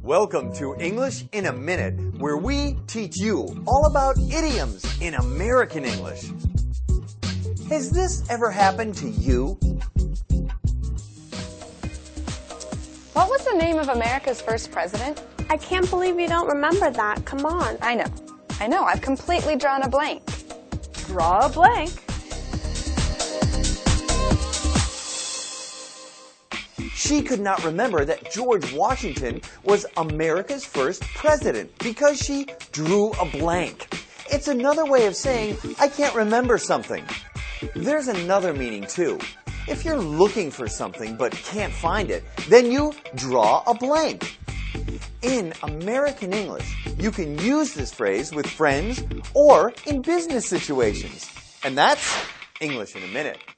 Welcome to English in a Minute, where we teach you all about idioms in American English. Has this ever happened to you? What was the name of America's first president? I can't believe you don't remember that. Come on. I know. I've completely drawn a blank. Draw a blank. She could not remember that George Washington was America's first president because she drew a blank. It's another way of saying, I can't remember something. There's another meaning too. If you're looking for something but can't find it, then you draw a blank. In American English, you can use this phrase with friends or in business situations. And that's English in a Minute.